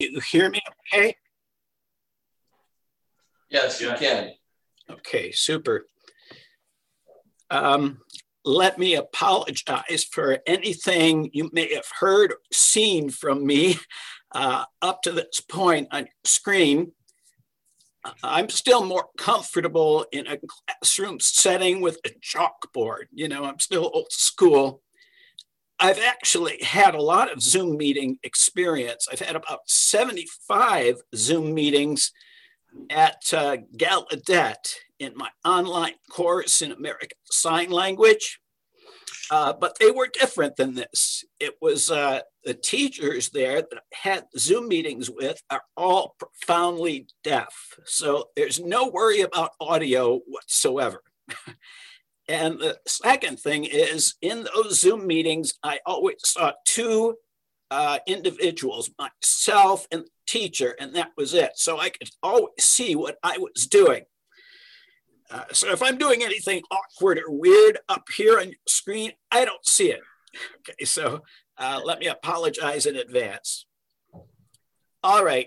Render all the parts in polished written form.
You hear me okay? Yes, you can. Okay, super. Let me apologize for anything you may have heard or seen from me up to this point on your screen. I'm still more comfortable in a classroom setting with a chalkboard. You know, I'm still old school. I've actually had a lot of Zoom meeting experience. I've had about 75 Zoom meetings at Gallaudet in my online course in American Sign Language. But they were different than this. It was the teachers there that I had Zoom meetings with are all profoundly deaf. So there's no worry about audio whatsoever. And the second thing is in those Zoom meetings, I always saw two individuals, myself and the teacher, and that was it. So I could always see what I was doing. So if I'm doing anything awkward or weird up here on your screen, I don't see it. Okay, so let me apologize in advance. All right.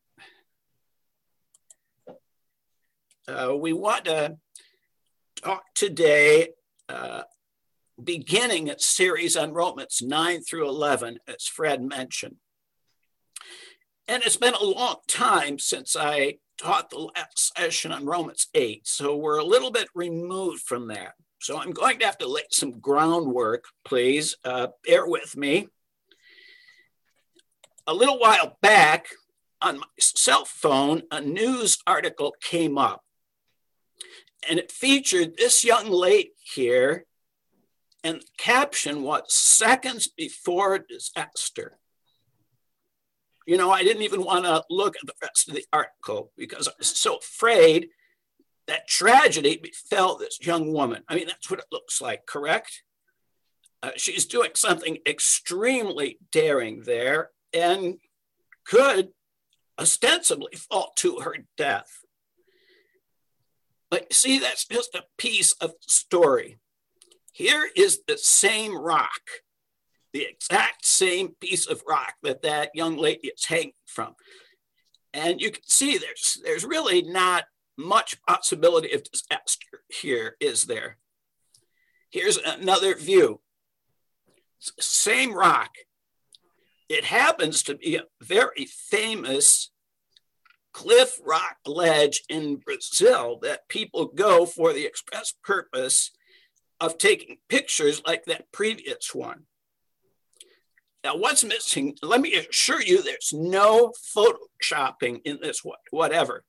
We want to talk today, beginning a series on Romans 9 through 11, as Fred mentioned. And it's been a long time since I taught the last session on Romans 8, so we're a little bit removed from that. So I'm going to have to lay some groundwork, please. Bear with me. A little while back on my cell phone, a news article came up, and it featured this young lady here, and the caption was "Seconds Before Disaster." You know, I didn't even want to look at the rest of the article because I was so afraid that tragedy befell this young woman. I mean, that's what it looks like, correct? She's doing something extremely daring there and could ostensibly fall to her death. But see, that's just a piece of the story. Here is the same rock, the exact same piece of rock that that young lady is hanging from. And you can see there's really not much possibility of disaster here, is there? Here's another view. It's the same rock. It happens to be a very famous cliff rock ledge in Brazil that people go for the express purpose of taking pictures like that previous one. Now, what's missing? Let me assure you, there's no photoshopping in this whatsoever.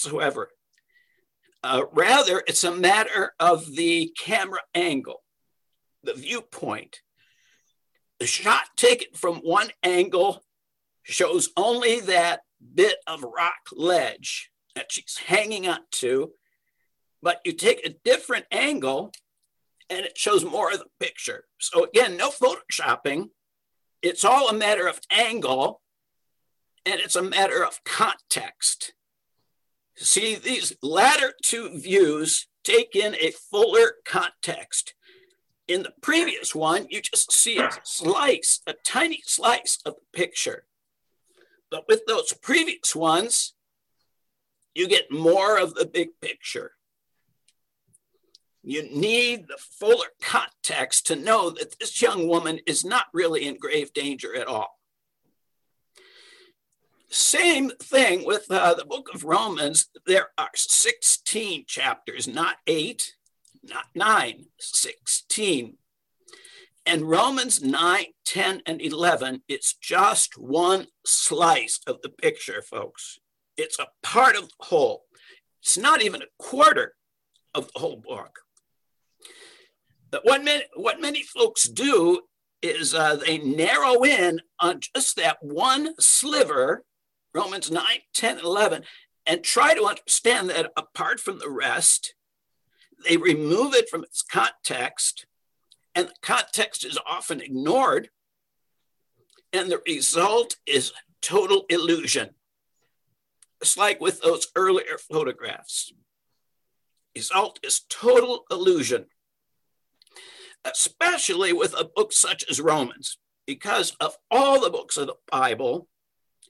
Rather, it's a matter of the camera angle, the viewpoint. The shot taken from one angle shows only that bit of rock ledge that she's hanging on to, but you take a different angle and it shows more of the picture. So again, no photoshopping. It's all a matter of angle, and it's a matter of context. See, these latter two views take in a fuller context. In the previous one, you just see a slice, a tiny slice of the picture. But with those previous ones, you get more of the big picture. You need the fuller context to know that this young woman is not really in grave danger at all. Same thing with the book of Romans. There are 16 chapters, not 8, not 9, 16. And Romans 9, 10, and 11, it's just one slice of the picture, folks. It's a part of the whole. It's not even a quarter of the whole book. But what many folks do is they narrow in on just that one sliver, Romans 9, 10, 11, and try to understand that apart from the rest, they remove it from its context, and the context is often ignored, and the result is total illusion. It's like with those earlier photographs. Result is total illusion, especially with a book such as Romans, because of all the books of the Bible,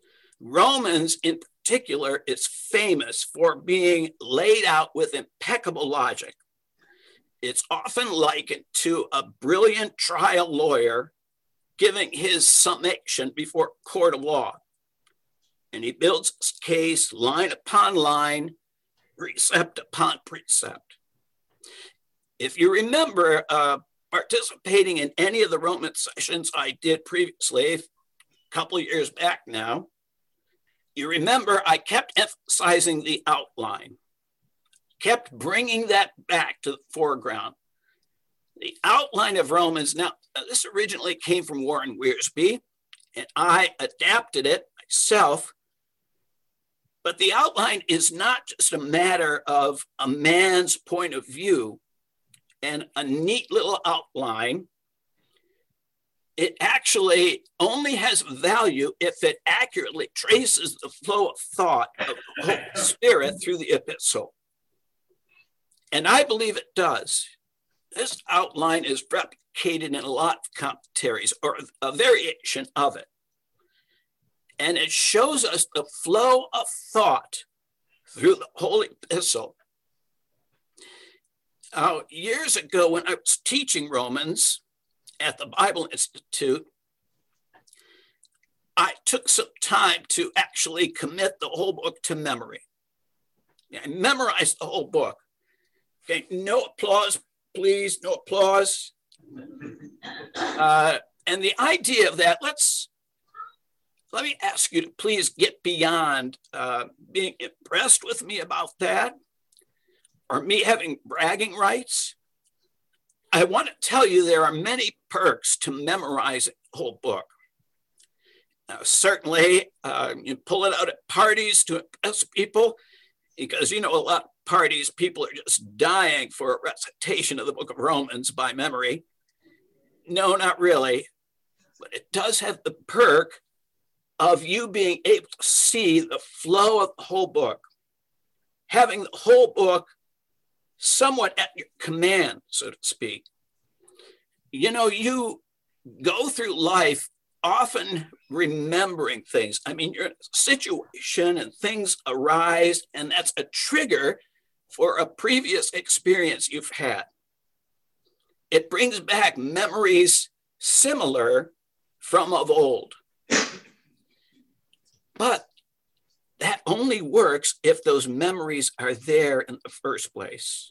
Romans in particular is famous for being laid out with impeccable logic. It's often likened to a brilliant trial lawyer giving his summation before a court of law. And he builds his case line upon line, precept upon precept. If you remember participating in any of the Roman sessions I did previously, a couple of years back now, you remember I kept emphasizing the outline, kept bringing that back to the foreground. The outline of Romans, now this originally came from Warren Wiersbe, and I adapted it myself, but the outline is not just a matter of a man's point of view and a neat little outline. It actually only has value if it accurately traces the flow of thought of the Holy Spirit through the epistle. And I believe it does. This outline is replicated in a lot of commentaries, or a variation of it. And it shows us the flow of thought through the Holy Epistle. Years ago, when I was teaching Romans at the Bible Institute, I took some time to actually commit the whole book to memory. I memorized the whole book. Okay, no applause, please, no applause. And the idea of that, let me ask you to please get beyond being impressed with me about that, or me having bragging rights. I want to tell you there are many perks to memorizing the whole book. Now, certainly, you pull it out at parties to impress people, because a lot of parties, people are just dying for a recitation of the book of Romans by memory. No, not really. But it does have the perk of you being able to see the flow of the whole book, having the whole book somewhat at your command, so to speak. You go through life often remembering things. I mean, you're in a situation and things arise, and that's a trigger for a previous experience you've had. It brings back memories similar from of old. But that only works if those memories are there in the first place.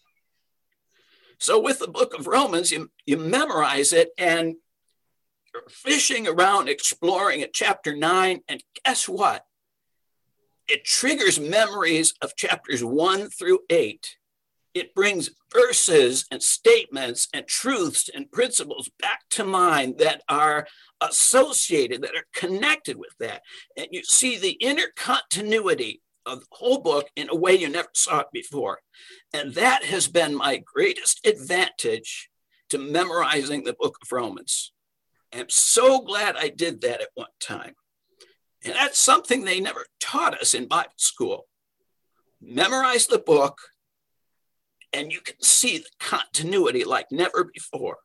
So with the book of Romans, you memorize it, and you're fishing around, exploring at chapter 9, and guess what? It triggers memories of chapters 1 through 8. It brings verses and statements and truths and principles back to mind that are associated, that are connected with that. And you see the inner continuity of the whole book in a way you never saw it before. And that has been my greatest advantage to memorizing the book of Romans. I'm so glad I did that at one time. And that's something they never taught us in Bible school. Memorize the book, and you can see the continuity like never before.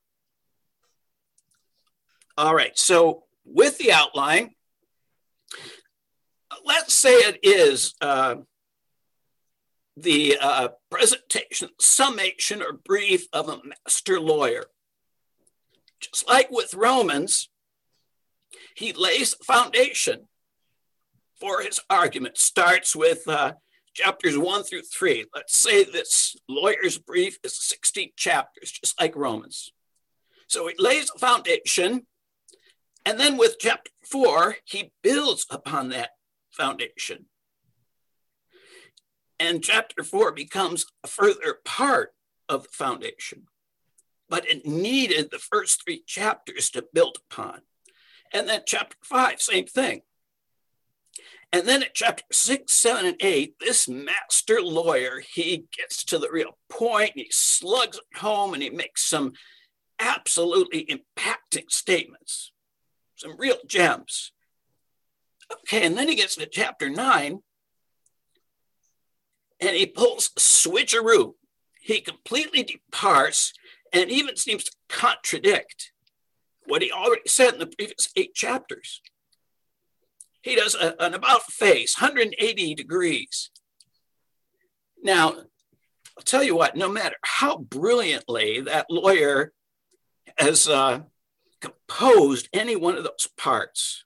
All right, so with the outline, let's say it is the presentation, summation, or brief of a master lawyer. Just like with Romans, he lays the foundation for his argument. Starts with chapters 1 through 3. Let's say this lawyer's brief is 16 chapters, just like Romans. So he lays the foundation, and then with chapter 4, he builds upon that foundation. And chapter 4 becomes a further part of the foundation. But it needed the first 3 chapters to build upon. And then chapter 5, same thing. And then at chapter 6, 7, and 8, this master lawyer, he gets to the real point, and he slugs it home, and he makes some absolutely impacting statements, some real gems. Okay, and then he gets to chapter 9, and he pulls a switcheroo. He completely departs and even seems to contradict what he already said in the previous 8 chapters. He does an about face, 180 degrees. Now, I'll tell you what, no matter how brilliantly that lawyer has composed any one of those parts,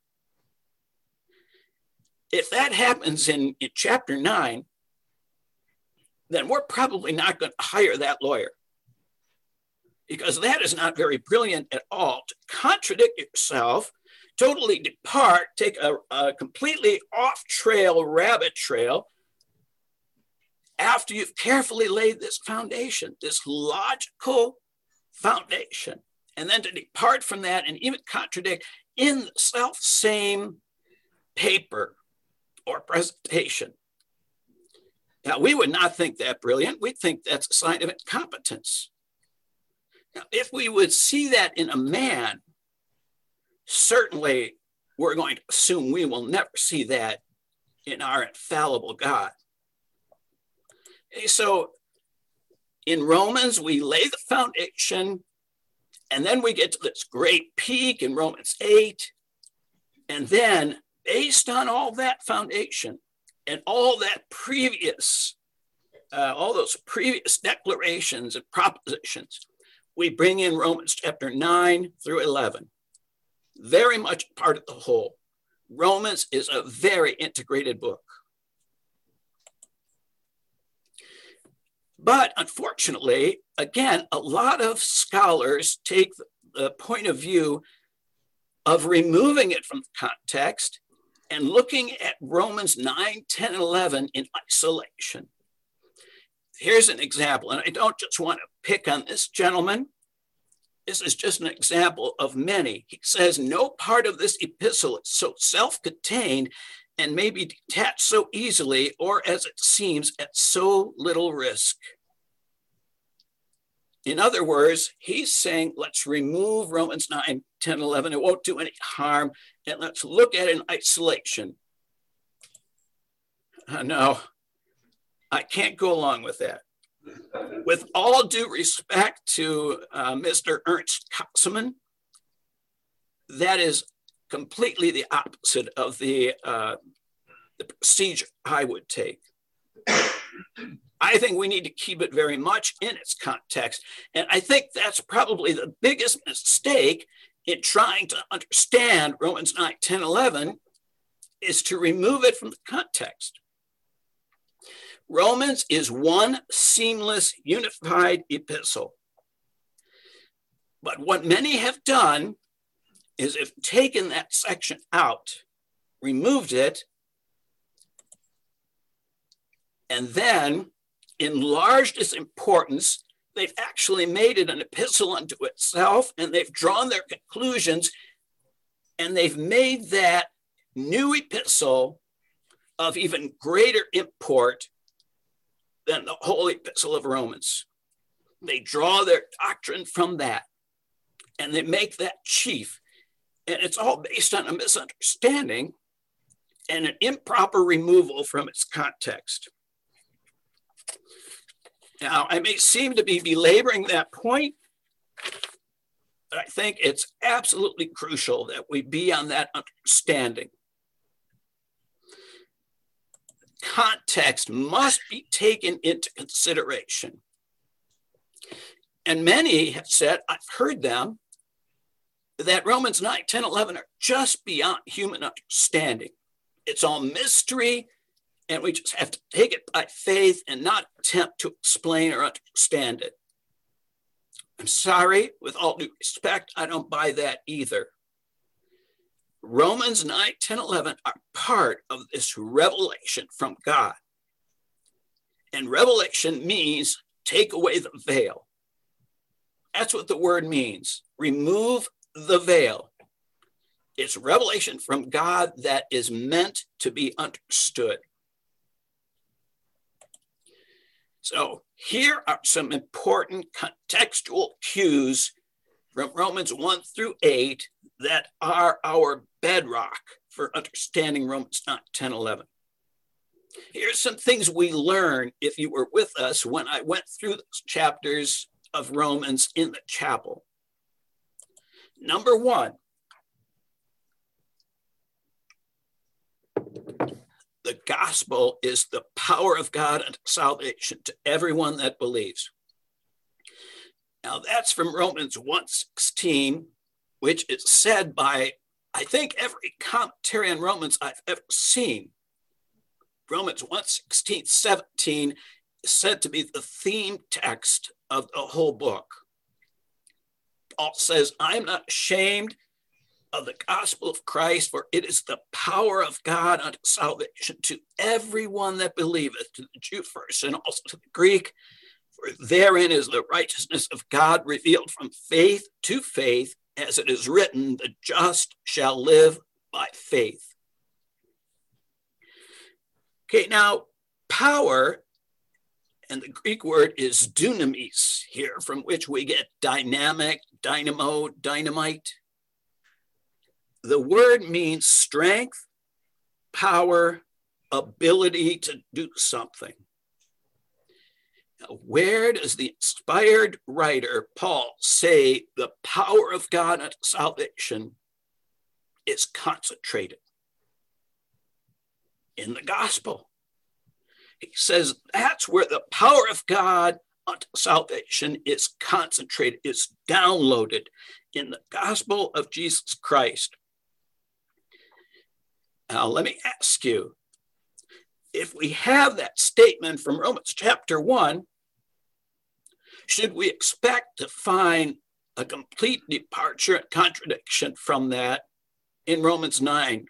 if that happens in chapter 9, then we're probably not going to hire that lawyer, because that is not very brilliant at all. To contradict yourself, totally depart, take a completely off-trail rabbit trail after you've carefully laid this foundation, this logical foundation, and then to depart from that and even contradict in the self-same paper or presentation. Now, we would not think that brilliant. We'd think that's a sign of incompetence. Now, if we would see that in a man, certainly we're going to assume we will never see that in our infallible God. So in Romans, we lay the foundation, and then we get to this great peak in Romans 8. And then, based on all that foundation and all that previous, all those previous declarations and propositions, we bring in Romans chapter 9 through 11. Very much part of the whole. Romans is a very integrated book. But unfortunately, again, a lot of scholars take the point of view of removing it from the context and looking at Romans 9, 10, and 11 in isolation. Here's an example, and I don't just want to pick on this gentleman. This is just an example of many. He says, no part of this epistle is so self-contained and may be detached so easily, or as it seems, at so little risk. In other words, he's saying, let's remove Romans 9, 10, 11. It won't do any harm. And let's look at it in isolation. No, I can't go along with that. With all due respect to Mr. Ernst Kasselman, that is completely the opposite of the procedure I would take. I think we need to keep it very much in its context. And I think that's probably the biggest mistake in trying to understand Romans 9, 10, 11 is to remove it from the context. Romans is one seamless, unified epistle. But what many have done is if taken that section out, removed it, and then enlarged its importance, they've actually made it an epistle unto itself, and they've drawn their conclusions, and they've made that new epistle of even greater import than the whole epistle of Romans. They draw their doctrine from that, and they make that chief. And it's all based on a misunderstanding and an improper removal from its context. Now, I may seem to be belaboring that point, but I think it's absolutely crucial that we be on that understanding. Context must be taken into consideration. And many have said, I've heard them, that Romans 9, 10, 11 are just beyond human understanding. It's all mystery, and we just have to take it by faith and not attempt to explain or understand it. I'm sorry, with all due respect, I don't buy that either. Romans 9, 10, 11 are part of this revelation from God. And revelation means take away the veil. That's what the word means. Remove the veil. It's revelation from God that is meant to be understood. So here are some important contextual cues from Romans 1 through 8 that are our bedrock for understanding Romans 9, 10, 11. Here's some things we learned if you were with us when I went through those chapters of Romans in the chapel. Number one, The gospel is the power of God unto salvation to everyone that believes. Now that's from Romans 1:16, which is said by, I think, every commentary on Romans I've ever seen. Romans 1:16, 17 is said to be the theme text of the whole book. Paul says, I'm not ashamed of the gospel of Christ, for it is the power of God unto salvation to everyone that believeth, to the Jew first and also to the Greek. For therein is the righteousness of God revealed from faith to faith, as it is written, the just shall live by faith. Okay, now power, and the Greek word is dunamis here, from which we get dynamic, dynamo, dynamite. The word means strength, power, ability to do something. Now, where does the inspired writer Paul say the power of God unto salvation is concentrated? In the gospel. He says that's where the power of God unto salvation is concentrated, is downloaded in the gospel of Jesus Christ. Now, let me ask you, if we have that statement from Romans chapter 1, should we expect to find a complete departure and contradiction from that in Romans 9?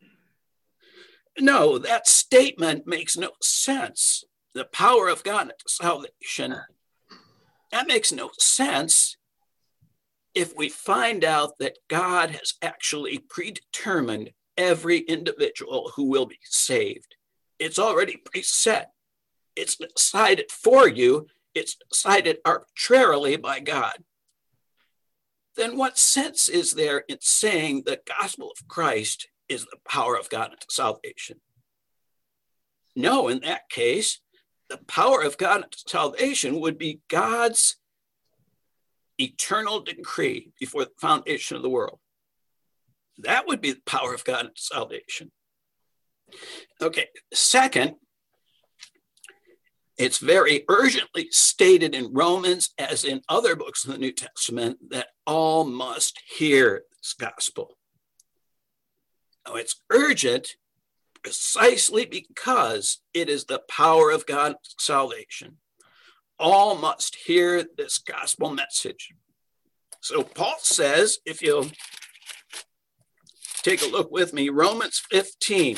No, that statement makes no sense. The power of God unto salvation, that makes no sense if we find out that God has actually predetermined every individual who will be saved. It's already preset. It's decided for you. It's decided arbitrarily by God. Then what sense is there in saying the gospel of Christ is the power of God unto salvation? No, in that case, the power of God unto salvation would be God's eternal decree before the foundation of the world. That would be the power of God unto salvation. Okay, second, it's very urgently stated in Romans, as in other books of the New Testament, that all must hear this gospel. Now, it's urgent precisely because it is the power of God's salvation. All must hear this gospel message. So Paul says, if you'll take a look with me, Romans 15.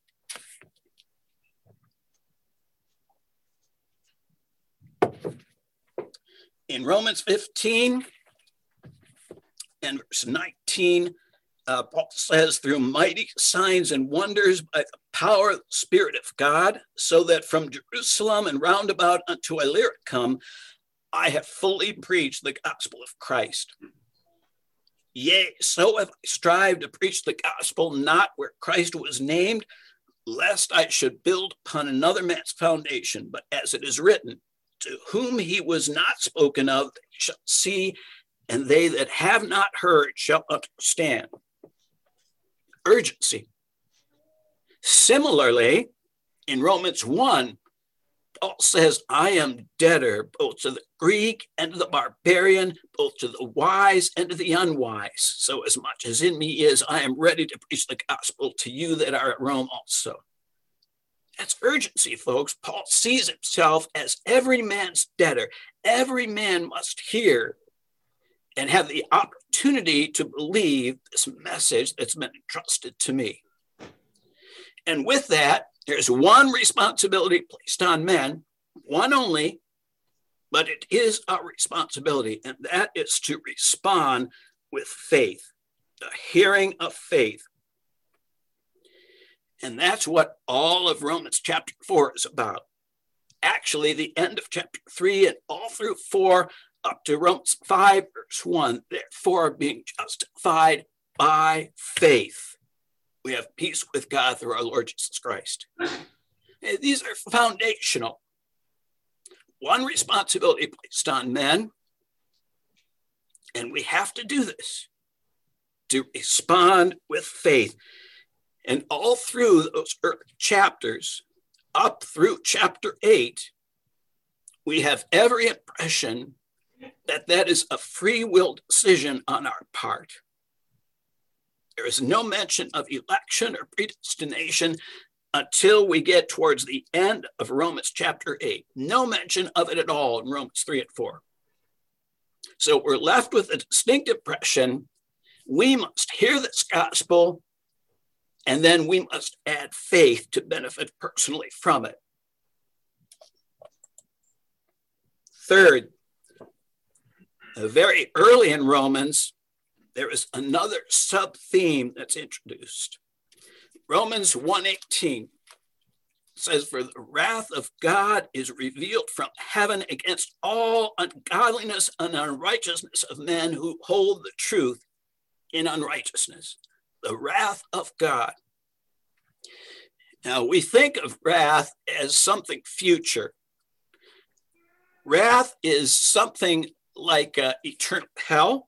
In Romans 15 and verse 19, Paul says, through mighty signs and wonders by the power of the Spirit of God, so that from Jerusalem and round about unto Illyricum, I have fully preached the gospel of Christ. Yea, so have I strived to preach the gospel not where Christ was named, lest I should build upon another man's foundation, but as it is written, to whom he was not spoken of, they shall see, and they that have not heard shall understand. Urgency. Similarly, in Romans 1, Paul says, I am debtor both to the Greek and to the barbarian, both to the wise and to the unwise. So as much as in me is, I am ready to preach the gospel to you that are at Rome also. That's urgency, folks. Paul sees himself as every man's debtor. Every man must hear and have the opportunity to believe this message that's been entrusted to me. And with that, there's one responsibility placed on men, one only, but it is our responsibility, and that is to respond with faith, the hearing of faith. And that's what all of Romans chapter 4 is about. Actually, the end of chapter 3 and all through 4 up to Romans 5, verse 1, therefore being justified by faith, we have peace with God through our Lord Jesus Christ. And these are foundational. One responsibility placed on men, and we have to do this, to respond with faith. And all through those chapters, up through chapter 8, we have every impression that that is a free will decision on our part. There is no mention of election or predestination until we get towards the end of Romans chapter 8. No mention of it at all in Romans 3 and 4. So we're left with a distinct impression. We must hear this gospel, and then we must add faith to benefit personally from it. Third, very early in Romans, there is another sub-theme that's introduced. Romans 1:18 says, "For the wrath of God is revealed from heaven against all ungodliness and unrighteousness of men who hold the truth in unrighteousness." The wrath of God. Now, we think of wrath as something future. Wrath is something like eternal hell,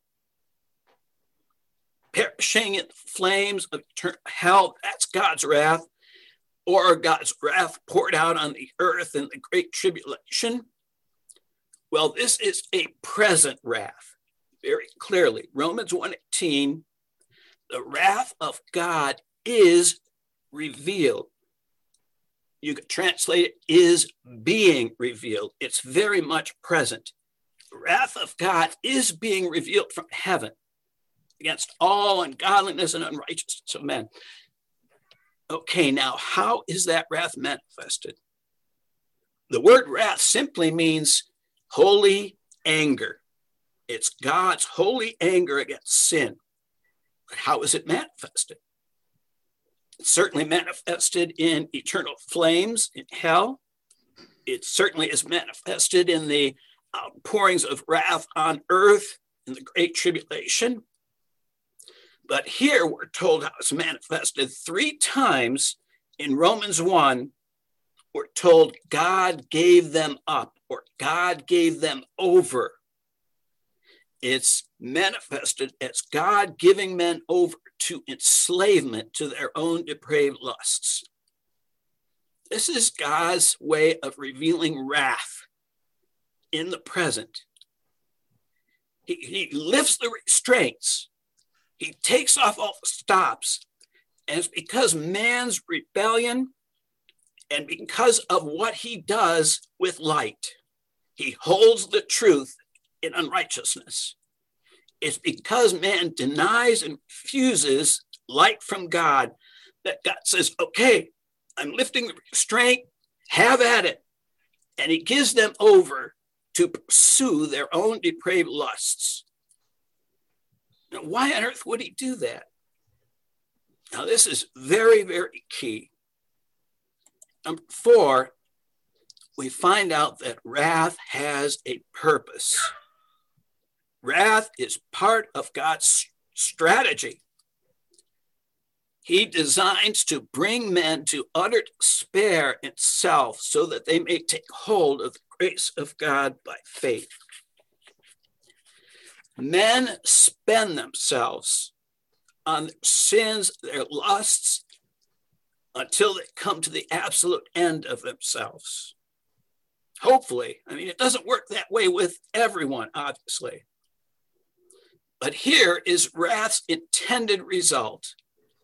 perishing in the flames of eternal hell. That's God's wrath, or God's wrath poured out on the earth in the great tribulation. Well, this is a present wrath, very clearly. Romans 1:18, the wrath of God is revealed. You could translate it, is being revealed. It's very much present. The wrath of God is being revealed from heaven against all ungodliness and unrighteousness of men. Okay, now how is that wrath manifested? The word wrath simply means holy anger. It's God's holy anger against sin. But how is it manifested? It's certainly manifested in eternal flames in hell. It certainly is manifested in the outpourings of wrath on earth in the great tribulation. But here we're told how it's manifested 3 times in Romans 1. We're told God gave them up, or God gave them over. It's manifested as God giving men over to enslavement to their own depraved lusts. This is God's way of revealing wrath in the present. He lifts the restraints. He takes off all the stops. And it's because man's rebellion and because of what he does with light. He holds the truth in unrighteousness. It's because man denies and refuses light from God that God says, okay, I'm lifting the restraint, have at it. And he gives them over to pursue their own depraved lusts. Now, why on earth would he do that? Now, this is very, very key. Number 4, we find out that wrath has a purpose. Wrath is part of God's strategy. He designs to bring men to utter despair in self so that they may take hold of the grace of God by faith. Men spend themselves on their sins, their lusts, until they come to the absolute end of themselves. Hopefully. I mean, it doesn't work that way with everyone, obviously. But here is wrath's intended result.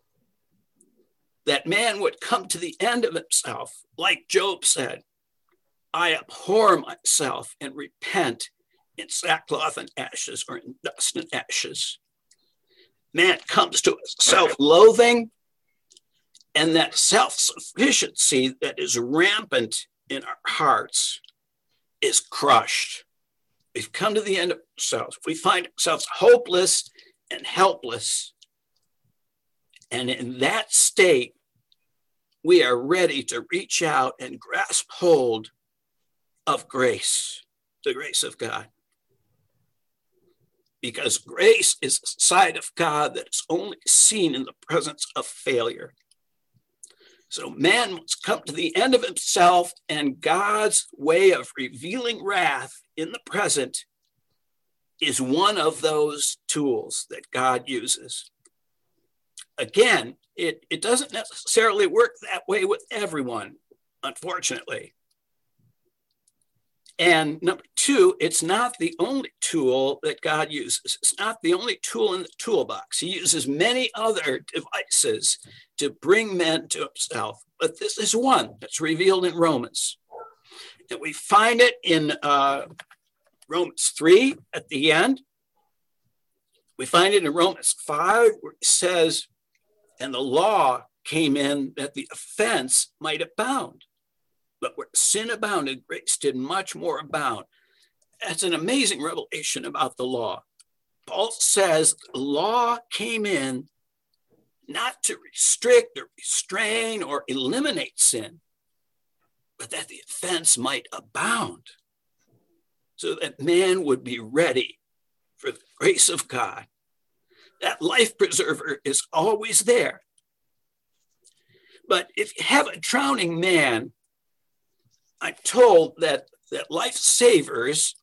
That man would come to the end of himself, like Job said, I abhor myself and repent in sackcloth and ashes, or in dust and ashes. Man comes to self-loathing, and that self-sufficiency that is rampant in our hearts is crushed. We've come to the end of ourselves. We find ourselves hopeless and helpless. And in that state, we are ready to reach out and grasp hold of grace, the grace of God. Because grace is a side of God that is only seen in the presence of failure. So man must come to the end of himself, and God's way of revealing wrath in the present is one of those tools that God uses. again, it doesn't necessarily work that way with everyone, unfortunately. And number two, it's not the only tool that God uses. It's not the only tool in the toolbox. He uses many other devices to bring men to himself. But this is one that's revealed in Romans. And we find it in Romans 3 at the end. We find it in Romans 5 where it says, and the law came in that the offense might abound. But where sin abounded, grace did much more abound. That's an amazing revelation about the law. Paul says the law came in not to restrict or restrain or eliminate sin, but that the offense might abound, so that man would be ready for the grace of God. That life preserver is always there. But if you have a drowning man, I'm told that lifesavers,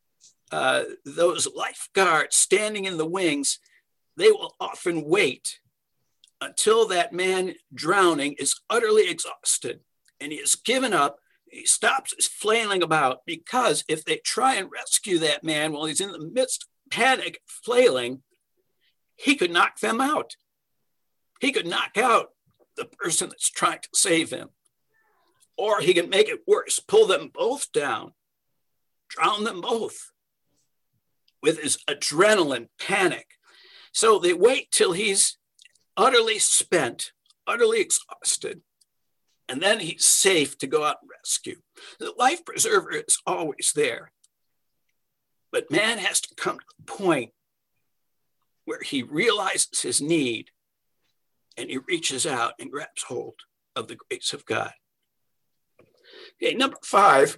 those lifeguards standing in the wings, they will often wait until that man drowning is utterly exhausted and he has given up. He stops his flailing about, because if they try and rescue that man while he's in the midst of panic, flailing, he could knock them out. He could knock out the person that's trying to save him. Or he can make it worse, pull them both down, drown them both with his adrenaline panic. So they wait till he's utterly spent, utterly exhausted, and then he's safe to go out and rescue. The life preserver is always there. But man has to come to the point where he realizes his need and he reaches out and grabs hold of the grace of God. Okay, number 5.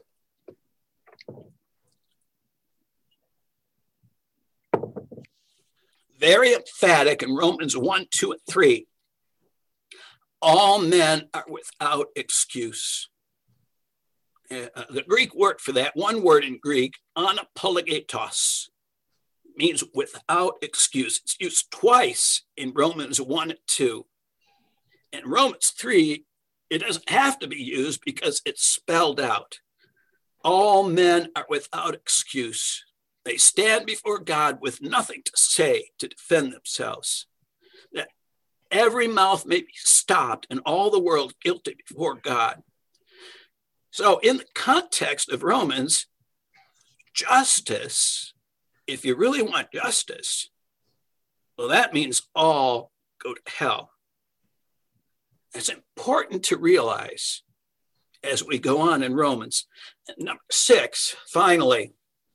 Very emphatic in Romans 1, 2, and 3. All men are without excuse. The Greek word for that, one word in Greek, anapologetos, means without excuse. It's used twice in Romans 1 and 2. In Romans 3, it doesn't have to be used because it's spelled out. All men are without excuse. They stand before God with nothing to say to defend themselves. That every mouth may be stopped and all the world guilty before God. So in the context of Romans, justice, if you really want justice, well, that means all go to hell. It's important to realize as we go on in Romans. Number 6, finally,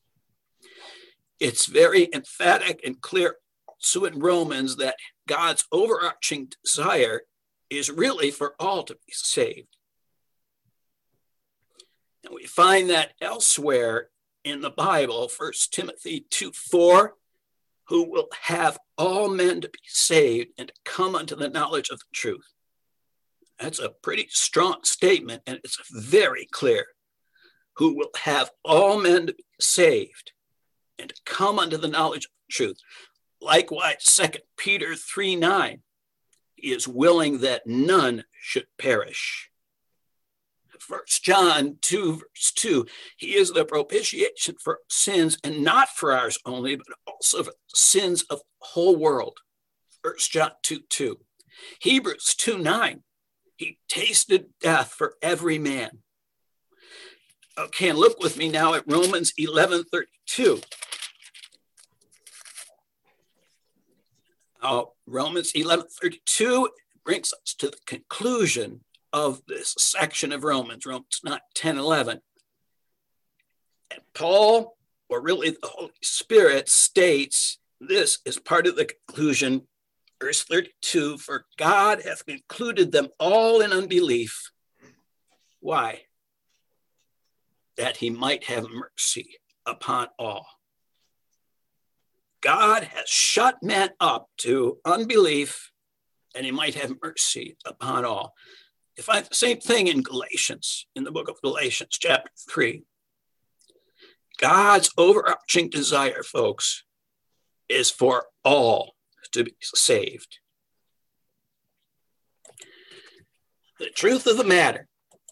it's very emphatic and clear also in Romans that God's overarching desire is really for all to be saved. And we find that elsewhere in the Bible, 1 Timothy 2:4, who will have all men to be saved and to come unto the knowledge of the truth. That's a pretty strong statement, and it's very clear. Who will have all men to be saved and to come unto the knowledge of the truth. Likewise, 2 Peter 3:9, he is willing that none should perish. 1 John 2, verse 2, he is the propitiation for sins, and not for ours only, but also for the sins of the whole world. 1 John 2:2. Hebrews 2:9, he tasted death for every man. Okay, and look with me now at Romans 11:32. Romans 11:32 brings us to the conclusion of this section of Romans 9:10-11. And Paul, or really the Holy Spirit, states this is part of the conclusion. Verse 32, for God hath concluded them all in unbelief. Why? That he might have mercy upon all. God has shut men up to unbelief, and he might have mercy upon all. You find the same thing in Galatians, in the book of Galatians, chapter 3. God's overarching desire, folks, is for all to be saved. The truth of the matter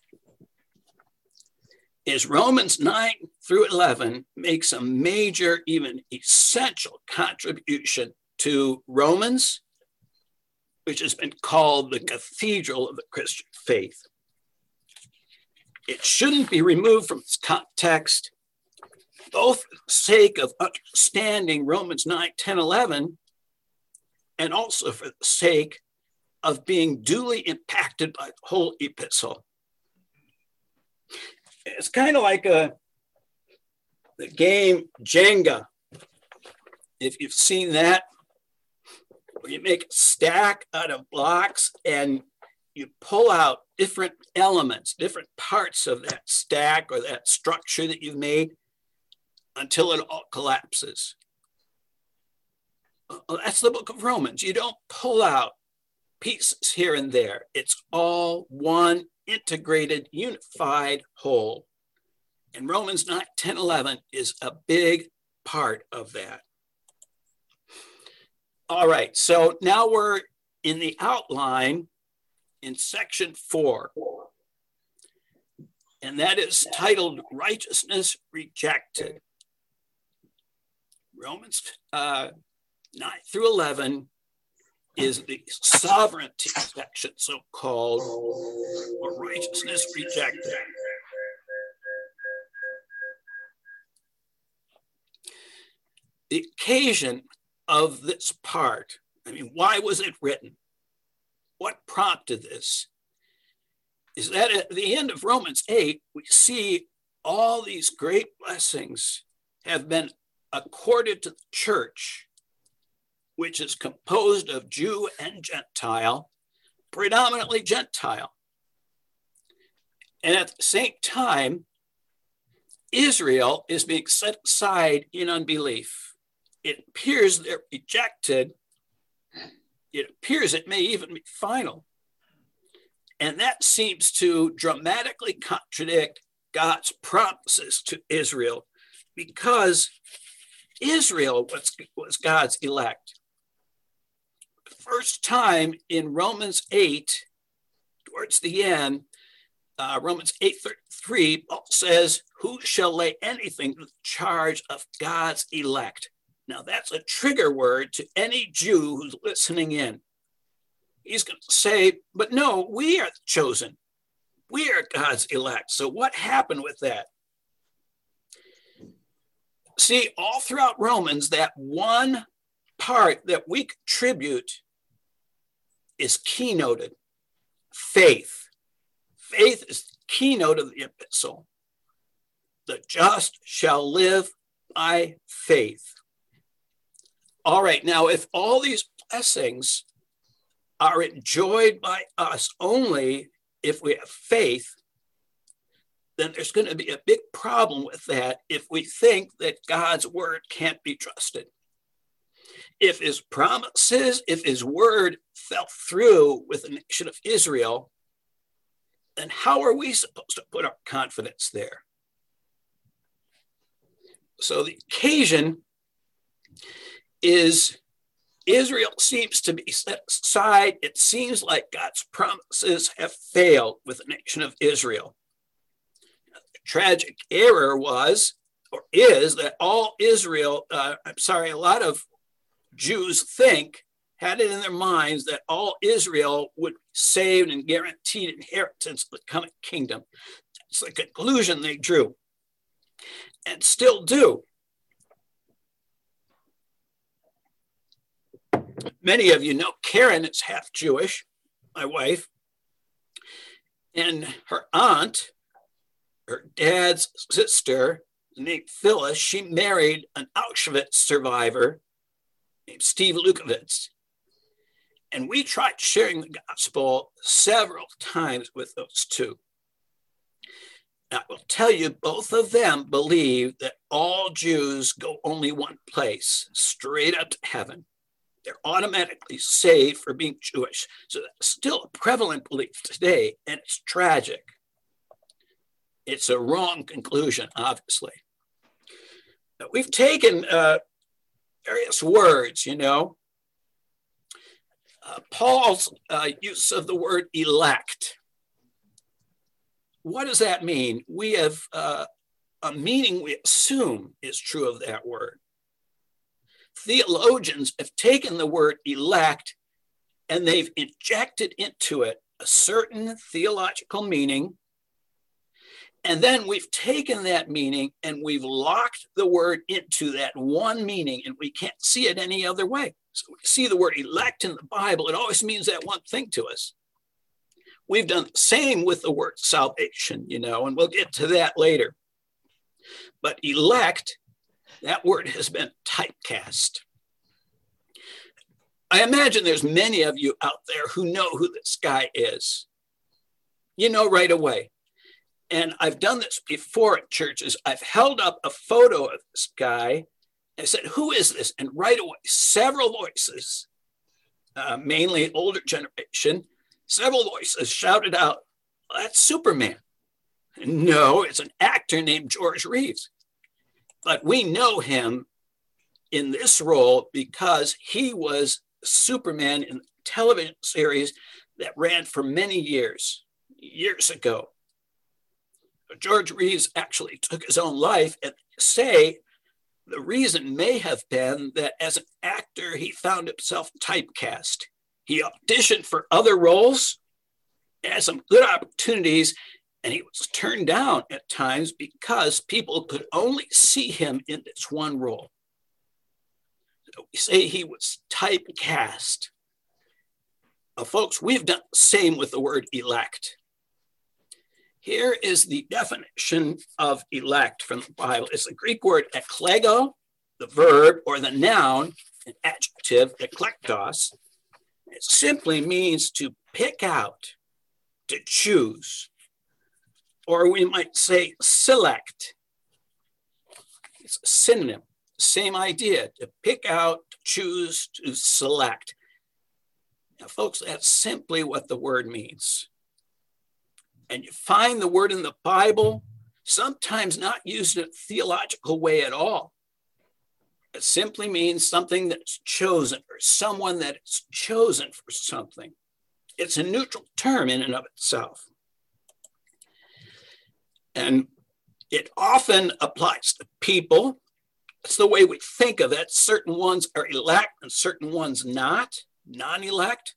is Romans 9 through 11 makes a major, even essential contribution to Romans, which has been called the cathedral of the Christian faith. It shouldn't be removed from its context, both for the sake of understanding Romans 9, 10, 11, and also for the sake of being duly impacted by the whole epistle. It's kind of like the game Jenga. If you've seen that, where you make a stack out of blocks and you pull out different elements, different parts of that stack or that structure that you've made until it all collapses. Well, that's the book of Romans. You don't pull out pieces here and there. It's all one integrated, unified whole. And Romans 9, 10, 11 is a big part of that. All right, so now we're in the outline in section 4. And that is titled Righteousness Rejected. Romans 9 through 11 is the sovereignty section, so-called, or righteousness rejected. The occasion of this part, I mean, why was it written? What prompted this? Is that at the end of Romans 8, we see all these great blessings have been accorded to the church, which is composed of Jew and Gentile, predominantly Gentile. And at the same time, Israel is being set aside in unbelief. It appears they're rejected. It appears it may even be final. And that seems to dramatically contradict God's promises to Israel, because Israel was God's elect. The first time in Romans 8, towards the end, Romans 8:33, Paul says, "Who shall lay anything to the charge of God's elect?" Now that's a trigger word to any Jew who's listening in. He's going to say, but no, we are the chosen. We are God's elect. So what happened with that? See, all throughout Romans, that one part that we contribute is keynoted. Faith. Faith is the keynote of the epistle. The just shall live by faith. All right, now if all these blessings are enjoyed by us only if we have faith, then there's going to be a big problem with that if we think that God's word can't be trusted. If his promises, if his word fell through with the nation of Israel, then how are we supposed to put our confidence there? So the occasion is Israel seems to be set aside. It seems like God's promises have failed with the nation of Israel. The tragic error was, or is, that all Israel, a lot of Jews had it in their minds that all Israel would be saved and guaranteed inheritance of the coming kingdom. It's the conclusion they drew and still do. Many of you know Karen is half Jewish, my wife, and her aunt, her dad's sister, named Phyllis, she married an Auschwitz survivor named Steve Lukowitz. And we tried sharing the gospel several times with those two. Now, I will tell you, both of them believe that all Jews go only one place, straight up to heaven. They're automatically saved for being Jewish. So that's still a prevalent belief today, and it's tragic. It's a wrong conclusion, obviously. But we've taken various words, Paul's use of the word elect. what does that mean? We have a meaning we assume is true of that word. Theologians have taken the word elect and they've injected into it a certain theological meaning. And then we've taken that meaning and we've locked the word into that one meaning, and we can't see it any other way. So we see the word elect in the Bible, it always means that one thing to us. We've done the same with the word salvation, and we'll get to that later. But elect, that word has been typecast. I imagine there's many of you out there who know who this guy is. You know right away. And I've done this before at churches. I've held up a photo of this guy. I said, who is this? And right away, several voices, mainly older generation, several voices shouted out, that's Superman. No, it's an actor named George Reeves. But we know him in this role because he was Superman in the television series that ran for many years ago. George Reeves actually took his own life, and say the reason may have been that as an actor, he found himself typecast. He auditioned for other roles, had some good opportunities, and he was turned down at times because people could only see him in this one role. So we say he was typecast. Folks, we've done the same with the word elect. Here is the definition of elect from the Bible. It's the Greek word eklego, the verb, or the noun, an adjective, eklektos. It simply means to pick out, to choose, or we might say select. It's a synonym, same idea, to pick out, to choose, to select. Now, folks, that's simply what the word means. And you find the word in the Bible, sometimes not used in a theological way at all. It simply means something that's chosen, or someone that is chosen for something. It's a neutral term in and of itself. And it often applies to people. It's the way we think of it. Certain ones are elect and certain ones not, non-elect.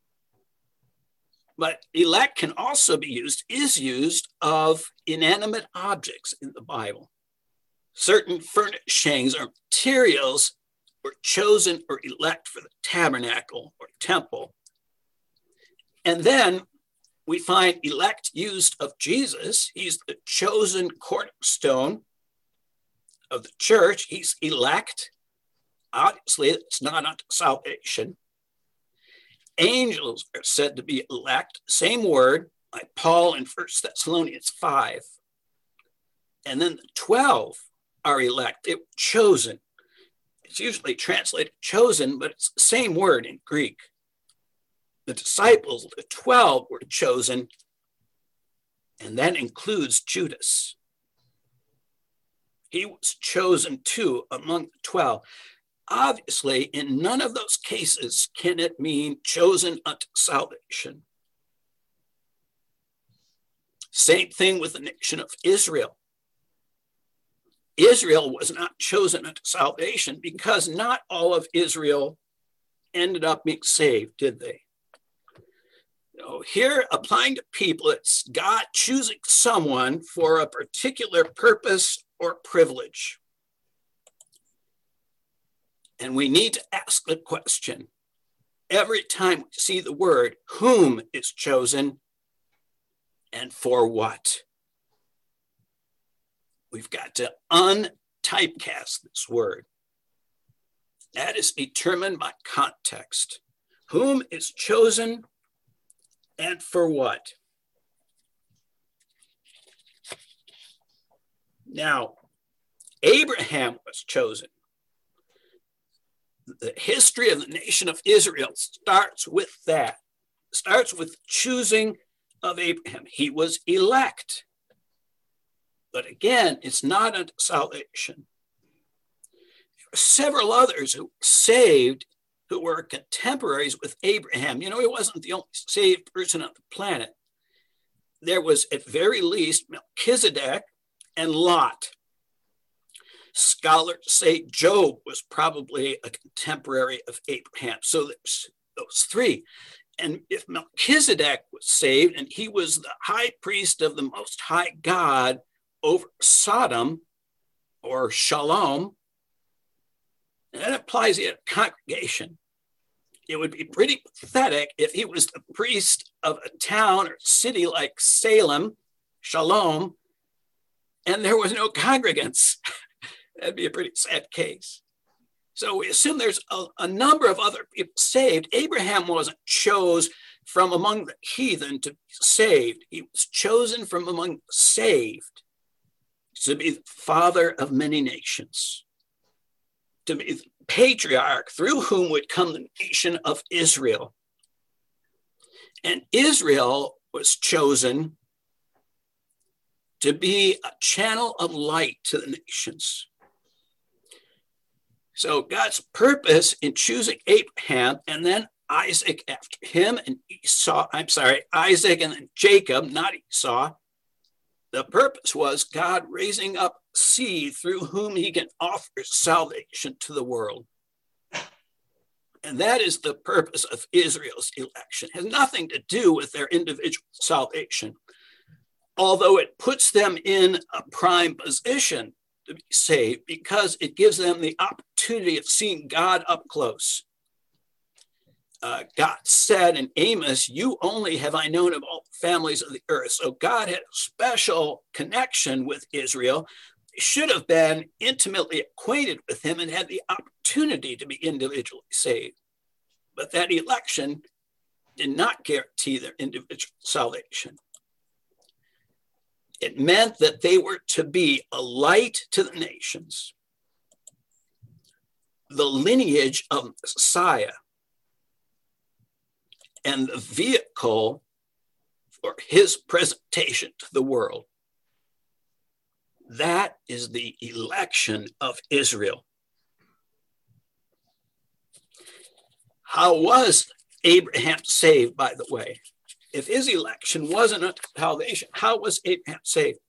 But elect can also be used, is used of inanimate objects in the Bible. Certain furnishings or materials were chosen or elect for the tabernacle or temple. And then we find elect used of Jesus. He's the chosen cornerstone of the church. He's elect. Obviously, it's not unto salvation. Angels are said to be elect, same word, like Paul in 1 Thessalonians 5. And then the 12 are elect, they were chosen. It's usually translated chosen, but it's the same word in Greek. The disciples, the 12, were chosen, and that includes Judas. He was chosen too among the 12. Obviously, in none of those cases can it mean chosen unto salvation. Same thing with the nation of Israel. Israel was not chosen unto salvation because not all of Israel ended up being saved, did they? So here, applying to people, it's God choosing someone for a particular purpose or privilege. And we need to ask the question every time we see the word, whom is chosen and for what? We've got to untypecast this word. That is determined by context. Whom is chosen and for what? Now, Abraham was chosen. The history of the nation of Israel starts with that, starts with choosing of Abraham. He was elect. But again, it's not unto salvation. There were several others who were saved who were contemporaries with Abraham. You know, he wasn't the only saved person on the planet. there was at very least Melchizedek and Lot. Scholars say Job was probably a contemporary of Abraham. So there's those three. And if Melchizedek was saved and he was the high priest of the Most High God over Sodom or Shalom, that applies to a congregation. It would be pretty pathetic if he was the priest of a town or city like Salem, Shalom, and there was no congregants. That'd be a pretty sad case. So we assume there's a number of other people saved. Abraham wasn't chosen from among the heathen to be saved. He was chosen from among the saved to be the father of many nations, to be the patriarch through whom would come the nation of Israel. And Israel was chosen to be a channel of light to the nations. So God's purpose in choosing Abraham and then Isaac after him and Isaac and then Jacob, not Esau. The purpose was God raising up seed through whom he can offer salvation to the world. And that is the purpose of Israel's election. It has nothing to do with their individual salvation, although it puts them in a prime position to be saved because it gives them the opportunity of seeing God up close. God said in Amos, "You only have I known of all families of the earth." So God had a special connection with Israel. They should have been intimately acquainted with him and had the opportunity to be individually saved. But that election did not guarantee their individual salvation. It meant that they were to be a light to the nations, the lineage of Messiah, and the vehicle for his presentation to the world. That is the election of Israel. How was Abraham saved, by the way? If his election wasn't a salvation, how was Abraham saved?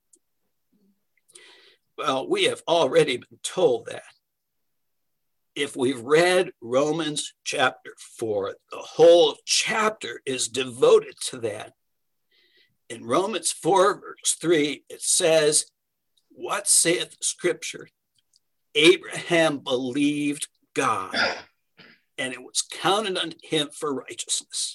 Well, we have already been told that. If we've read Romans chapter 4, the whole chapter is devoted to that. In Romans 4, verse 3, it says, "What saith the scripture? Abraham believed God, and it was counted unto him for righteousness."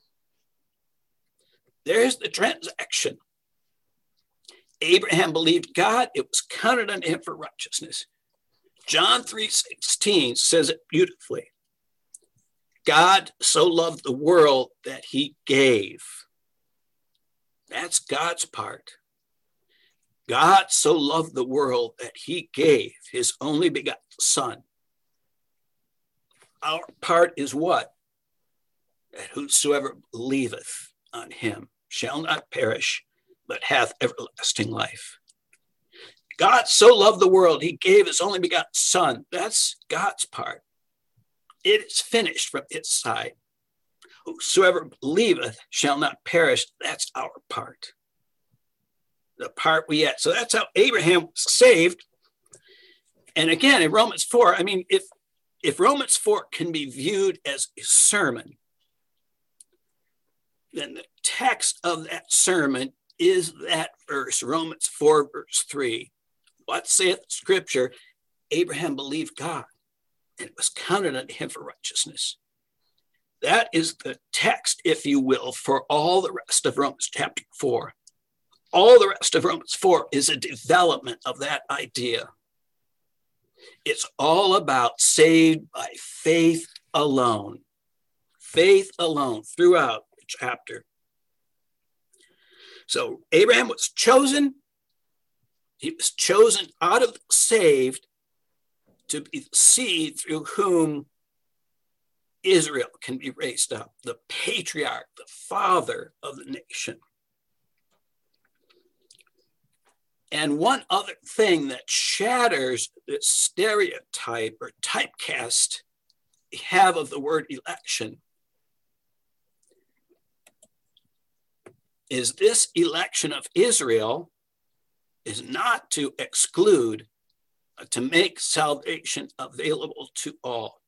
There's the transaction. Abraham believed God, it was counted unto him for righteousness. John 3:16 says it beautifully. God so loved the world that he gave. That's God's part. God so loved the world that he gave his only begotten Son. Our part is what? That whosoever believeth on him shall not perish, but hath everlasting life. God so loved the world, he gave his only begotten Son. That's God's part. It is finished from his side. Whosoever believeth shall not perish. That's our part. The part we had. So that's how Abraham was saved. And again, in Romans 4, I mean, if Romans 4 can be viewed as a sermon, then the text of that sermon is that verse, Romans 4, verse 3. What saith the scripture? Abraham believed God, and it was counted unto him for righteousness. That is the text, if you will, for all the rest of Romans chapter 4. All the rest of Romans 4 is a development of that idea. It's all about saved by faith alone. Faith alone throughout the chapter. So Abraham was chosen. He was chosen out of the saved to be the seed through whom Israel can be raised up, the patriarch, the father of the nation. And one other thing that shatters the stereotype or typecast we have of the word election is this election of Israel is not to exclude, but to make salvation available to all.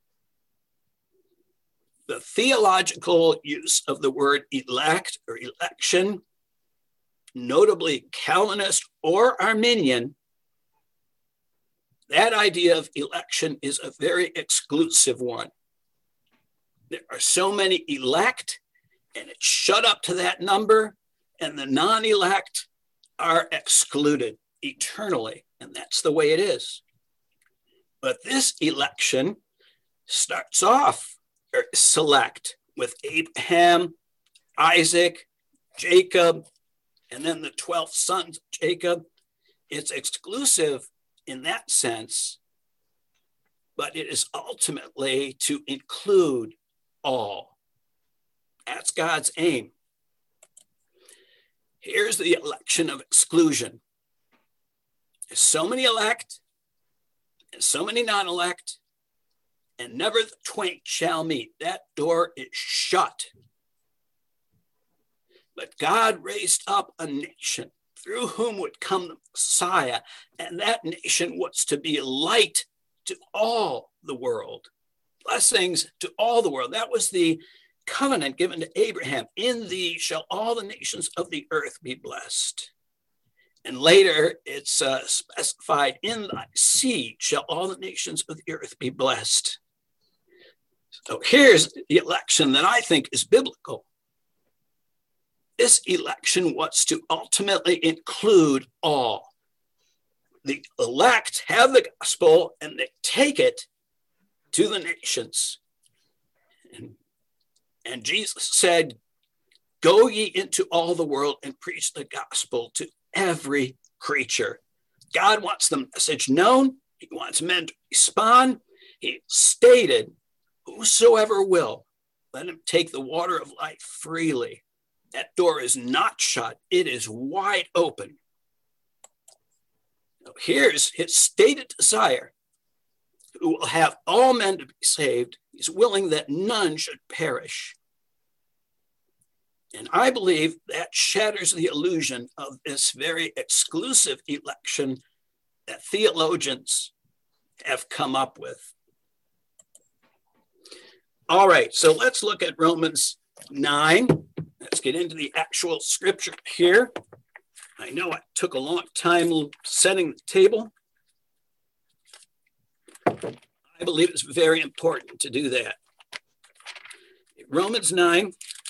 The theological use of the word elect or election, notably Calvinist or Arminian, that idea of election is a very exclusive one. There are so many elect, and it's shut up to that number, and the non-elect are excluded eternally, and that's the way it is. But this election starts off or select with Abraham, Isaac, Jacob, and then the 12 sons of Jacob. It's exclusive in that sense, but it is ultimately to include all. That's God's aim. Here's the election of exclusion. There's so many elect and so many non-elect, and never the twain shall meet. That door is shut. But God raised up a nation through whom would come the Messiah, and that nation was to be a light to all the world, blessings to all the world. That was the covenant given to Abraham. In thee shall all the nations of the earth be blessed. And later it's specified, in thy seed shall all the nations of the earth be blessed. So here's the election that I think is biblical. This election was to ultimately include all. The elect have the gospel and they take it to the nations. And Jesus said, go ye into all the world and preach the gospel to every creature. God wants the message known. He wants men to respond. He stated, whosoever will, let him take the water of life freely. That door is not shut. It is wide open. Now, here's his stated desire, who will have all men to be saved. He's willing that none should perish. And I believe that shatters the illusion of this very exclusive election that theologians have come up with. All right, so let's look at Romans 9. Let's get into the actual scripture here. I know it took a long time setting the table. I believe it's very important to do that. Romans 9.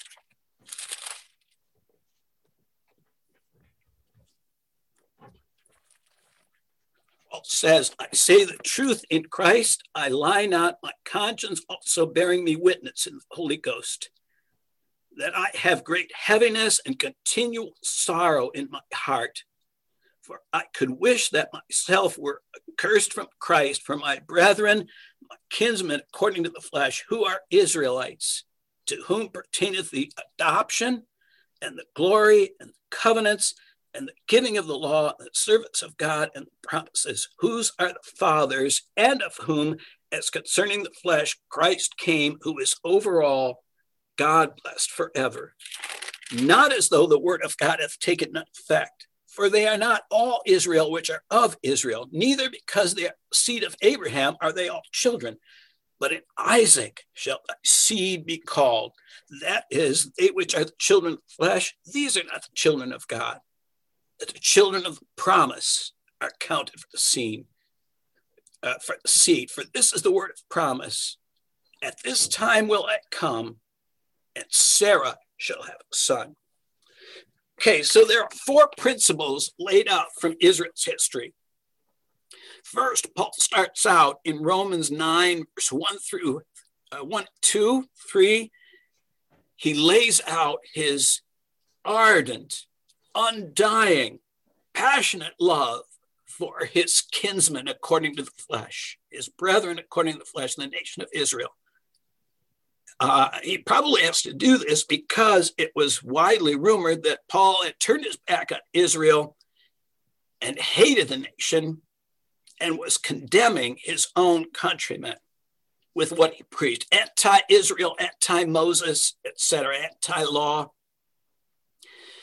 Paul says, I say the truth in Christ, I lie not, my conscience also bearing me witness in the Holy Ghost, that I have great heaviness and continual sorrow in my heart. For I could wish that myself were accursed from Christ for my brethren, my kinsmen according to the flesh, who are Israelites, to whom pertaineth the adoption and the glory and the covenants and the giving of the law, and the servants of God and the promises, whose are the fathers, and of whom, as concerning the flesh, Christ came, who is over all, God blessed forever. Not as though the word of God hath taken none effect, for they are not all Israel which are of Israel, neither because they are the seed of Abraham are they all children, but in Isaac shall thy seed be called. That is, they which are the children of the flesh, these are not the children of God. That the children of the promise are counted for the seed. For this is the word of promise. At this time will I come, and Sarah shall have a son. Okay, so there are four principles laid out from Israel's history. First, Paul starts out in Romans 9, verse 1 through 1, 2, 3. He lays out his ardent, undying, passionate love for his kinsmen according to the flesh, his brethren according to the flesh, the nation of Israel. He probably has to do this because it was widely rumored that Paul had turned his back on Israel and hated the nation and was condemning his own countrymen with what he preached. Anti-Israel, anti-Moses, etc., anti-law.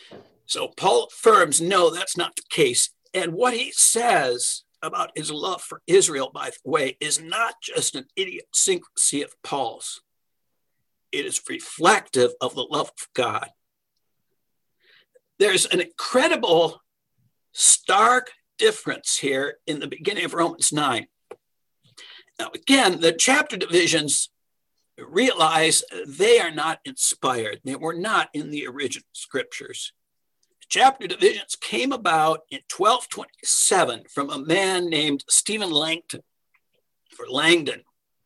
So Paul affirms, no, that's not the case. And what he says about his love for Israel, by the way, is not just an idiosyncrasy of Paul's. It is reflective of the love of God. There's an incredible, stark difference here in the beginning of Romans 9. Now, again, the chapter divisions realize they are not inspired. They were not in the original scriptures. Chapter divisions came about in 1227 from a man named Stephen Langton, or Langdon.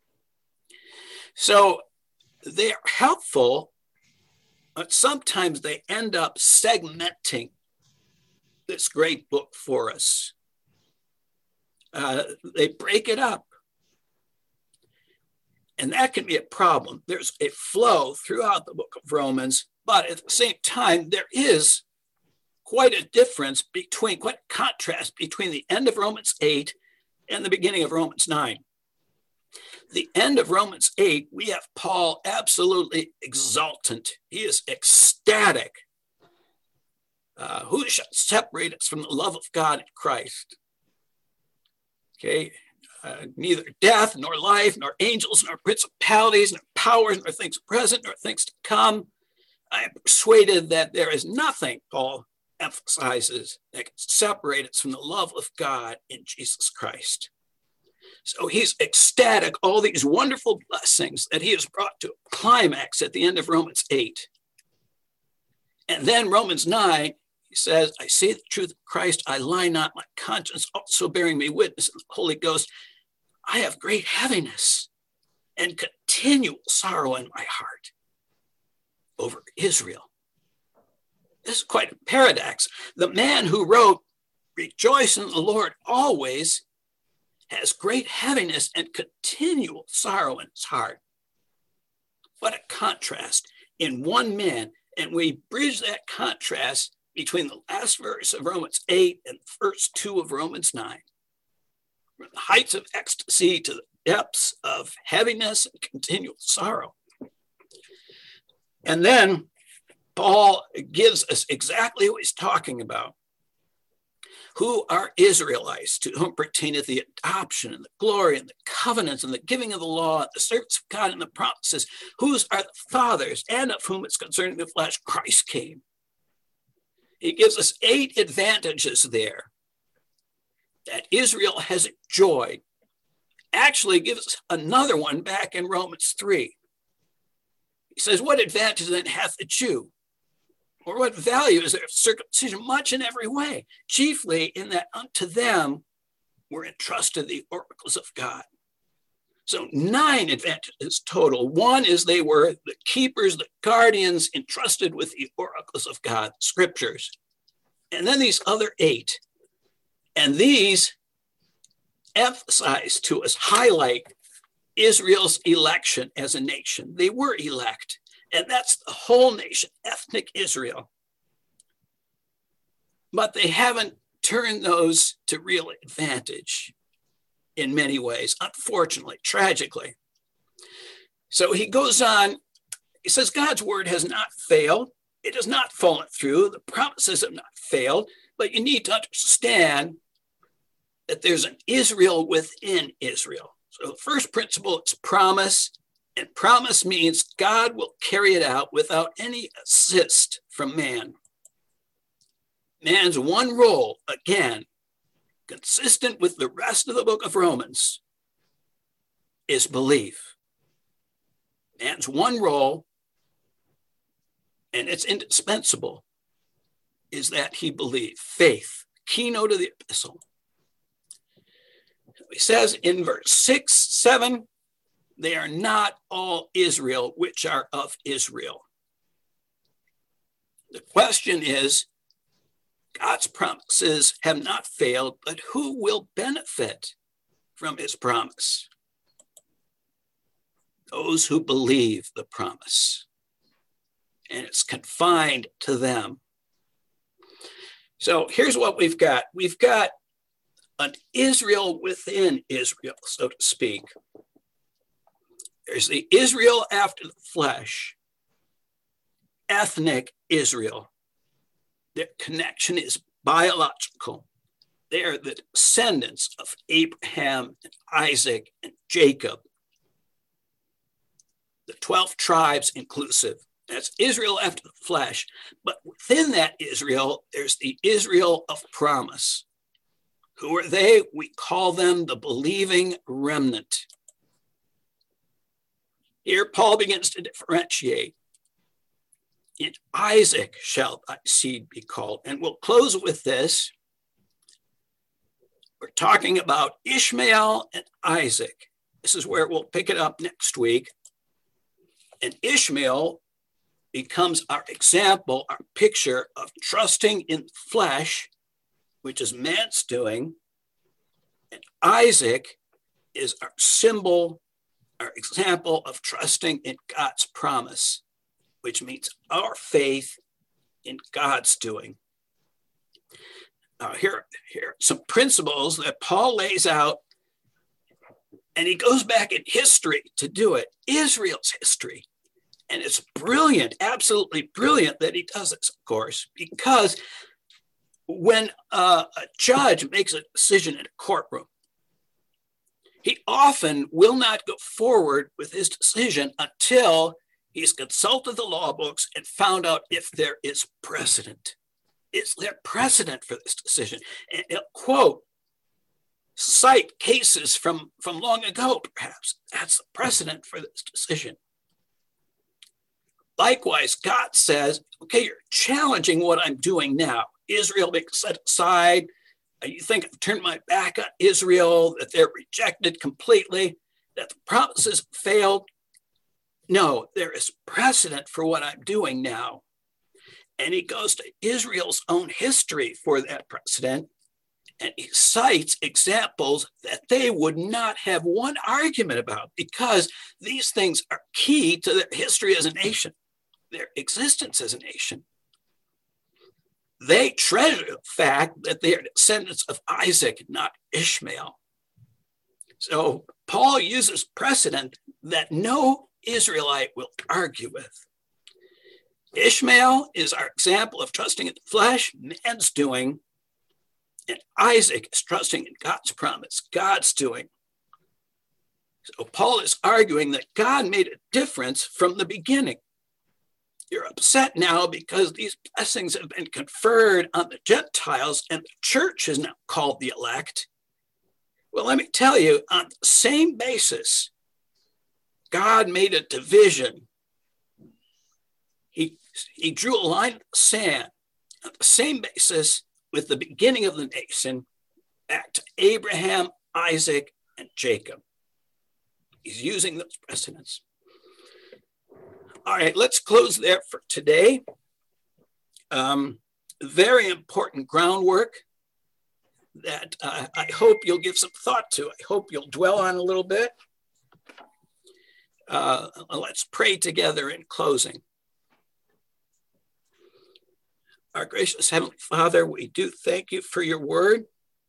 So they are helpful, but sometimes they end up segmenting this great book for us. They break it up. And that can be a problem. There's a flow throughout the book of Romans, but at the same time, there is quite a difference between, quite a contrast between the end of Romans 8 and the beginning of Romans 9. The end of Romans 8, we have Paul absolutely exultant. He is ecstatic. Who shall separate us from the love of God in Christ? Okay, neither death, nor life, nor angels, nor principalities, nor powers, nor things present, nor things to come. I am persuaded that there is nothing, Paul emphasizes, that can separate us from the love of God in Jesus Christ. So he's ecstatic, all these wonderful blessings that he has brought to a climax at the end of Romans 8. And then Romans 9, he says, I say the truth of Christ, I lie not, my conscience also bearing me witness in the Holy Ghost. I have great heaviness and continual sorrow in my heart over Israel. This is quite a paradox. The man who wrote, rejoice in the Lord always, has great heaviness and continual sorrow in his heart. What a contrast in one man. And we bridge that contrast between the last verse of Romans 8 and verse 2 of Romans 9. From the heights of ecstasy to the depths of heaviness and continual sorrow. And then Paul gives us exactly what he's talking about. Who are Israelites, to whom pertaineth the adoption and the glory and the covenants and the giving of the law and the service of God and the promises? Whose are the fathers, and of whom it's concerning the flesh Christ came? He gives us 8 advantages there that Israel has enjoyed. Actually gives us another one back in Romans 3. He says, what advantage then hath the Jew? Or what value is there of circumcision? Much in every way, chiefly in that unto them were entrusted the oracles of God. So 9 advantages total. One is they were the keepers, the guardians entrusted with the oracles of God, scriptures. And then these other 8. And these emphasize to us, highlight Israel's election as a nation. They were elect. And that's the whole nation, ethnic Israel. But they haven't turned those to real advantage in many ways, unfortunately, tragically. So he goes on, he says, God's word has not failed. It has not fallen through. The promises have not failed. But you need to understand that there's an Israel within Israel. So the first principle is promise. And promise means God will carry it out without any assist from man. Man's one role, again, consistent with the rest of the book of Romans, is belief. Man's one role, and it's indispensable, is that he believe. Faith, keynote of the epistle. He says in verse 6, 7, they are not all Israel, which are of Israel. The question is, God's promises have not failed, but who will benefit from his promise? Those who believe the promise. And it's confined to them. So here's what we've got. We've got an Israel within Israel, so to speak. There's the Israel after the flesh, ethnic Israel. Their connection is biological. They are the descendants of Abraham and Isaac and Jacob, the 12 tribes inclusive. That's Israel after the flesh. But within that Israel, there's the Israel of promise. Who are they? We call them the believing remnant. Here, Paul begins to differentiate. In Isaac shall thy seed be called. And we'll close with this. We're talking about Ishmael and Isaac. This is where we'll pick it up next week. And Ishmael becomes our example, our picture of trusting in flesh, which is man's doing. And Isaac is our symbol, our example of trusting in God's promise, which means our faith in God's doing. Here are some principles that Paul lays out, and he goes back in history to do it, Israel's history. And it's brilliant, absolutely brilliant that he does this, of course, because when a judge makes a decision in a courtroom, he often will not go forward with his decision until he's consulted the law books and found out if there is precedent. Is there precedent for this decision? And he'll quote, cite cases from long ago, perhaps. That's the precedent for this decision. Likewise, God says, okay, you're challenging what I'm doing now. Israel being set aside. You think I've turned my back on Israel, that they're rejected completely, that the promises failed. No, there is precedent for what I'm doing now. And he goes to Israel's own history for that precedent, and he cites examples that they would not have one argument about because these things are key to their history as a nation, their existence as a nation. They treasure the fact that they are descendants of Isaac, not Ishmael. So Paul uses precedent that no Israelite will argue with. Ishmael is our example of trusting in the flesh, man's doing, and Isaac is trusting in God's promise, God's doing. So Paul is arguing that God made a difference from the beginning. You're upset now because these blessings have been conferred on the Gentiles and the church is now called the elect. Well, let me tell you, on the same basis, God made a division. He drew a line in the sand on the same basis with the beginning of the nation back to Abraham, Isaac, and Jacob. He's using those precedents. All right, let's close there for today. Very important groundwork that I hope you'll give some thought to. I hope you'll dwell on a little bit. Let's pray together in closing. Our gracious Heavenly Father, we do thank you for your word.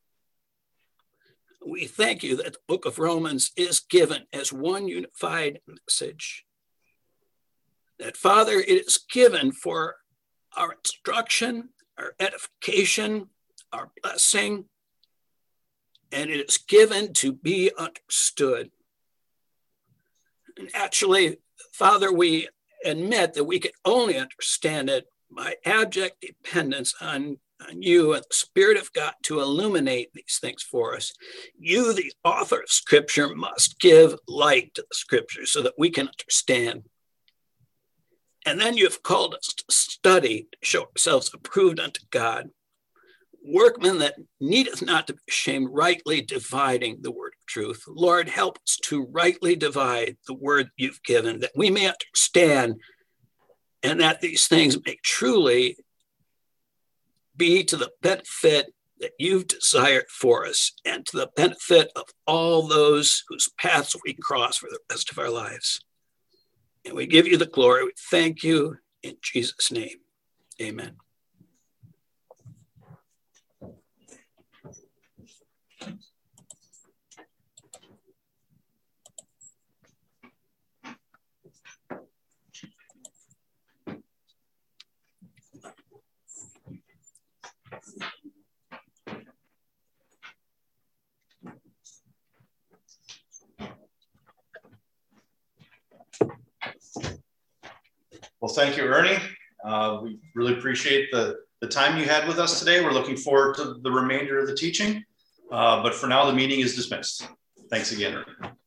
We thank you that the book of Romans is given as one unified message. That, Father, it is given for our instruction, our edification, our blessing, and it is given to be understood. And actually, Father, we admit that we can only understand it by abject dependence on you and the Spirit of God to illuminate these things for us. You, the author of Scripture, must give light to the Scripture so that we can understand. And then you have called us to study, to show ourselves approved unto God, workmen that needeth not to be ashamed, rightly dividing the word of truth. Lord, help us to rightly divide the word you've given, that we may understand and that these things may truly be to the benefit that you've desired for us and to the benefit of all those whose paths we cross for the rest of our lives. And we give you the glory. We thank you in Jesus' name. Amen. Well, thank you, Ernie. We really appreciate the time you had with us today. We're looking forward to the remainder of the teaching. But for now, the meeting is dismissed. Thanks again, Ernie.